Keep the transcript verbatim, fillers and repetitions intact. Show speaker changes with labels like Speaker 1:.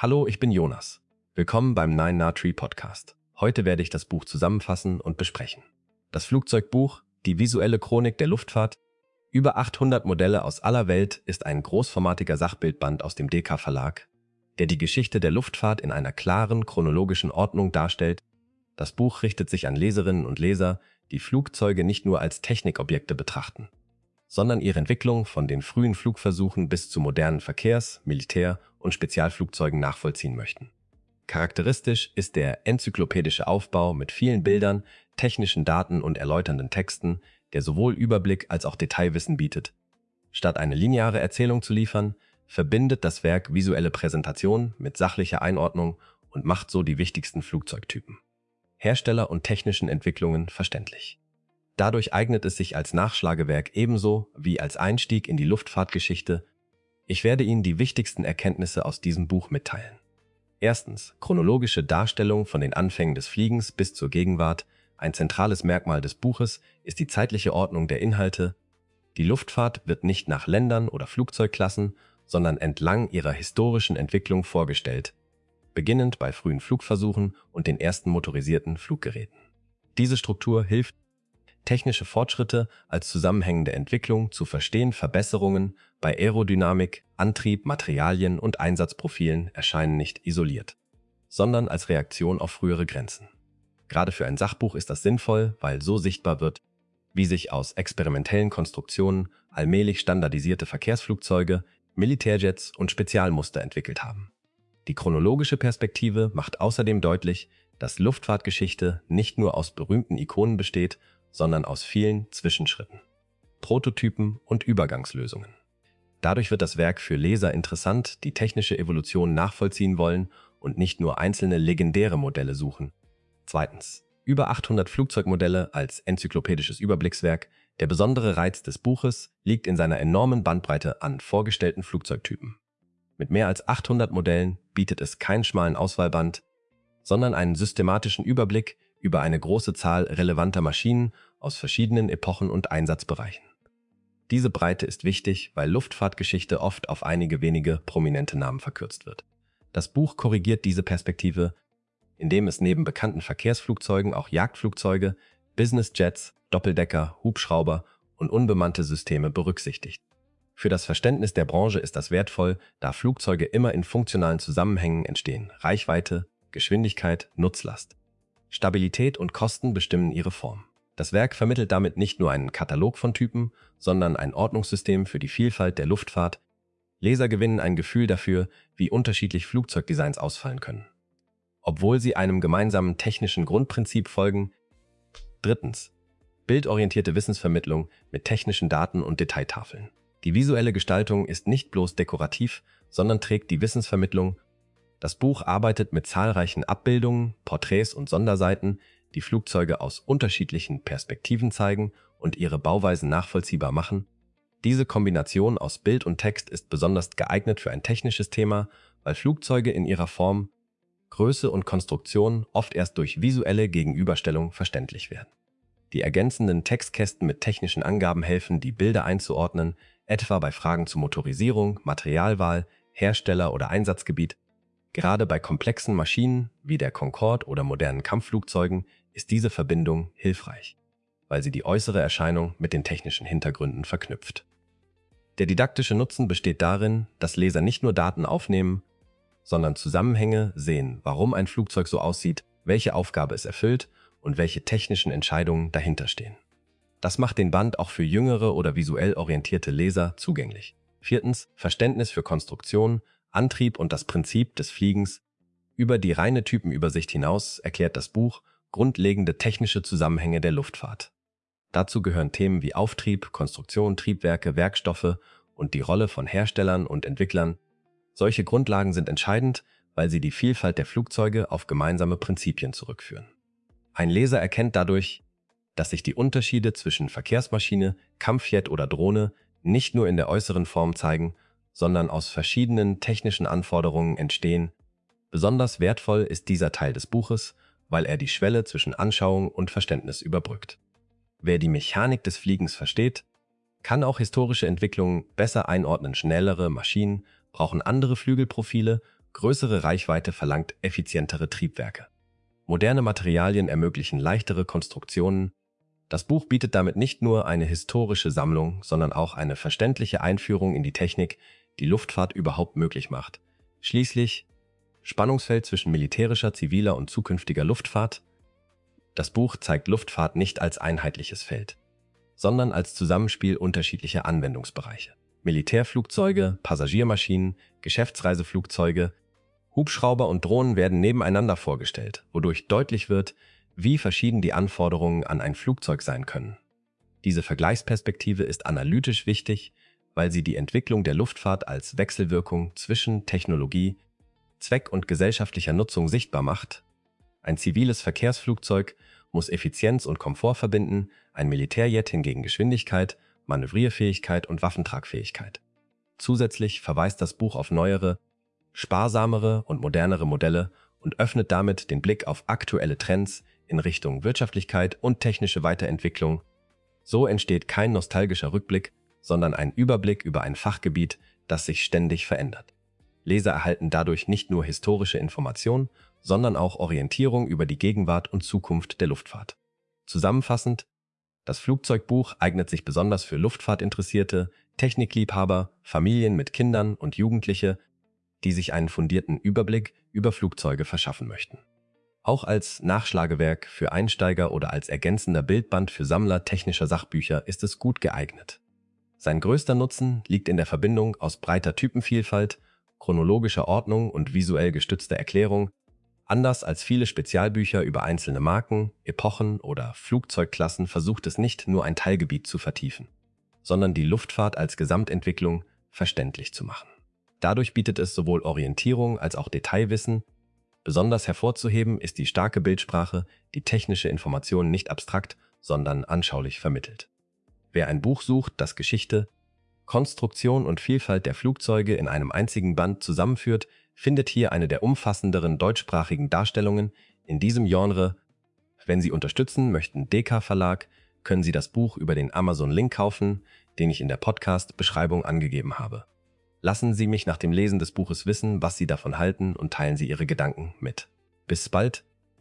Speaker 1: Hallo, ich bin Jonas. Willkommen beim Nine Na Tree Podcast. Heute werde ich das Buch zusammenfassen und besprechen. Das Flugzeugbuch, die visuelle Chronik der Luftfahrt, über achthundert Modelle aus aller Welt, ist ein großformatiger Sachbildband aus dem D K Verlag, der die Geschichte der Luftfahrt in einer klaren chronologischen Ordnung darstellt. Das Buch richtet sich an Leserinnen und Leser, die Flugzeuge nicht nur als Technikobjekte betrachten, sondern ihre Entwicklung von den frühen Flugversuchen bis zu modernen Verkehrs-, Militär- und Spezialflugzeugen nachvollziehen möchten. Charakteristisch ist der enzyklopädische Aufbau mit vielen Bildern, technischen Daten und erläuternden Texten, der sowohl Überblick als auch Detailwissen bietet. Statt eine lineare Erzählung zu liefern, verbindet das Werk visuelle Präsentation mit sachlicher Einordnung und macht so die wichtigsten Flugzeugtypen, Hersteller und technischen Entwicklungen verständlich. Dadurch eignet es sich als Nachschlagewerk ebenso wie als Einstieg in die Luftfahrtgeschichte. Ich werde Ihnen die wichtigsten Erkenntnisse aus diesem Buch mitteilen. Erstens, chronologische Darstellung von den Anfängen des Fliegens bis zur Gegenwart. Ein zentrales Merkmal des Buches ist die zeitliche Ordnung der Inhalte. Die Luftfahrt wird nicht nach Ländern oder Flugzeugklassen, sondern entlang ihrer historischen Entwicklung vorgestellt, beginnend bei frühen Flugversuchen und den ersten motorisierten Fluggeräten. Diese Struktur hilft, technische Fortschritte als zusammenhängende Entwicklung zu verstehen. Verbesserungen bei Aerodynamik, Antrieb, Materialien und Einsatzprofilen erscheinen nicht isoliert, sondern als Reaktion auf frühere Grenzen. Gerade für ein Sachbuch ist das sinnvoll, weil so sichtbar wird, wie sich aus experimentellen Konstruktionen allmählich standardisierte Verkehrsflugzeuge, Militärjets und Spezialmuster entwickelt haben. Die chronologische Perspektive macht außerdem deutlich, dass Luftfahrtgeschichte nicht nur aus berühmten Ikonen besteht, sondern aus vielen Zwischenschritten, Prototypen und Übergangslösungen. Dadurch wird das Werk für Leser interessant, die technische Evolution nachvollziehen wollen und nicht nur einzelne legendäre Modelle suchen. Zweitens, über achthundert Flugzeugmodelle als enzyklopädisches Überblickswerk. Der besondere Reiz des Buches liegt in seiner enormen Bandbreite an vorgestellten Flugzeugtypen. Mit mehr als achthundert Modellen bietet es keinen schmalen Auswahlband, sondern einen systematischen Überblick über eine große Zahl relevanter Maschinen aus verschiedenen Epochen und Einsatzbereichen. Diese Breite ist wichtig, weil Luftfahrtgeschichte oft auf einige wenige prominente Namen verkürzt wird. Das Buch korrigiert diese Perspektive, indem es neben bekannten Verkehrsflugzeugen auch Jagdflugzeuge, Businessjets, Doppeldecker, Hubschrauber und unbemannte Systeme berücksichtigt. Für das Verständnis der Branche ist das wertvoll, da Flugzeuge immer in funktionalen Zusammenhängen entstehen. Reichweite, Geschwindigkeit, Nutzlast, Stabilität und Kosten bestimmen ihre Form. Das Werk vermittelt damit nicht nur einen Katalog von Typen, sondern ein Ordnungssystem für die Vielfalt der Luftfahrt. Leser gewinnen ein Gefühl dafür, wie unterschiedlich Flugzeugdesigns ausfallen können, obwohl sie einem gemeinsamen technischen Grundprinzip folgen. Drittens, bildorientierte Wissensvermittlung mit technischen Daten und Detailtafeln. Die visuelle Gestaltung ist nicht bloß dekorativ, sondern trägt die Wissensvermittlung. Das Buch arbeitet mit zahlreichen Abbildungen, Porträts und Sonderseiten, die Flugzeuge aus unterschiedlichen Perspektiven zeigen und ihre Bauweisen nachvollziehbar machen. Diese Kombination aus Bild und Text ist besonders geeignet für ein technisches Thema, weil Flugzeuge in ihrer Form, Größe und Konstruktion oft erst durch visuelle Gegenüberstellung verständlich werden. Die ergänzenden Textkästen mit technischen Angaben helfen, die Bilder einzuordnen, etwa bei Fragen zu Motorisierung, Materialwahl, Hersteller oder Einsatzgebiet. Gerade bei komplexen Maschinen wie der Concorde oder modernen Kampfflugzeugen ist diese Verbindung hilfreich, weil sie die äußere Erscheinung mit den technischen Hintergründen verknüpft. Der didaktische Nutzen besteht darin, dass Leser nicht nur Daten aufnehmen, sondern Zusammenhänge sehen, warum ein Flugzeug so aussieht, welche Aufgabe es erfüllt und welche technischen Entscheidungen dahinter stehen. Das macht den Band auch für jüngere oder visuell orientierte Leser zugänglich. Viertens, Verständnis für Konstruktion, Antrieb und das Prinzip des Fliegens. Über die reine Typenübersicht hinaus erklärt das Buch grundlegende technische Zusammenhänge der Luftfahrt. Dazu gehören Themen wie Auftrieb, Konstruktion, Triebwerke, Werkstoffe und die Rolle von Herstellern und Entwicklern. Solche Grundlagen sind entscheidend, weil sie die Vielfalt der Flugzeuge auf gemeinsame Prinzipien zurückführen. Ein Leser erkennt dadurch, dass sich die Unterschiede zwischen Verkehrsmaschine, Kampfjet oder Drohne nicht nur in der äußeren Form zeigen, sondern aus verschiedenen technischen Anforderungen entstehen. Besonders wertvoll ist dieser Teil des Buches, weil er die Schwelle zwischen Anschauung und Verständnis überbrückt. Wer die Mechanik des Fliegens versteht, kann auch historische Entwicklungen besser einordnen. Schnellere Maschinen brauchen andere Flügelprofile, Größere Reichweite verlangt effizientere Triebwerke. Moderne Materialien ermöglichen leichtere Konstruktionen. Das Buch bietet damit nicht nur eine historische Sammlung, sondern auch eine verständliche Einführung in die Technik, die Luftfahrt überhaupt möglich macht. Schließlich Spannungsfeld zwischen militärischer, ziviler und zukünftiger Luftfahrt. Das Buch zeigt Luftfahrt nicht als einheitliches Feld, sondern als Zusammenspiel unterschiedlicher Anwendungsbereiche. Militärflugzeuge, Passagiermaschinen, Geschäftsreiseflugzeuge, Hubschrauber und Drohnen werden nebeneinander vorgestellt, wodurch deutlich wird, wie verschieden die Anforderungen an ein Flugzeug sein können. Diese Vergleichsperspektive ist analytisch wichtig, weil sie die Entwicklung der Luftfahrt als Wechselwirkung zwischen Technologie, Zweck und gesellschaftlicher Nutzung sichtbar macht. Ein ziviles Verkehrsflugzeug muss Effizienz und Komfort verbinden, ein Militärjet hingegen Geschwindigkeit, Manövrierfähigkeit und Waffentragfähigkeit. Zusätzlich verweist das Buch auf neuere, sparsamere und modernere Modelle und öffnet damit den Blick auf aktuelle Trends in Richtung Wirtschaftlichkeit und technische Weiterentwicklung. So entsteht kein nostalgischer Rückblick, sondern ein Überblick über ein Fachgebiet, das sich ständig verändert. Leser erhalten dadurch nicht nur historische Informationen, sondern auch Orientierung über die Gegenwart und Zukunft der Luftfahrt. Zusammenfassend, das Flugzeugbuch eignet sich besonders für Luftfahrtinteressierte, Technikliebhaber, Familien mit Kindern und Jugendliche, die sich einen fundierten Überblick über Flugzeuge verschaffen möchten. Auch als Nachschlagewerk für Einsteiger oder als ergänzender Bildband für Sammler technischer Sachbücher ist es gut geeignet. Sein größter Nutzen liegt in der Verbindung aus breiter Typenvielfalt, chronologischer Ordnung und visuell gestützter Erklärung. Anders als viele Spezialbücher über einzelne Marken, Epochen oder Flugzeugklassen versucht es nicht nur ein Teilgebiet zu vertiefen, sondern die Luftfahrt als Gesamtentwicklung verständlich zu machen. Dadurch bietet es sowohl Orientierung als auch Detailwissen. Besonders hervorzuheben ist die starke Bildsprache, die technische Informationen nicht abstrakt, sondern anschaulich vermittelt. Wer ein Buch sucht, das Geschichte, Konstruktion und Vielfalt der Flugzeuge in einem einzigen Band zusammenführt, findet hier eine der umfassenderen deutschsprachigen Darstellungen in diesem Genre. Wenn Sie unterstützen möchten, D K Verlag, können Sie das Buch über den Amazon-Link kaufen, den ich in der Podcast-Beschreibung angegeben habe. Lassen Sie mich nach dem Lesen des Buches wissen, was Sie davon halten und teilen Sie Ihre Gedanken mit. Bis bald!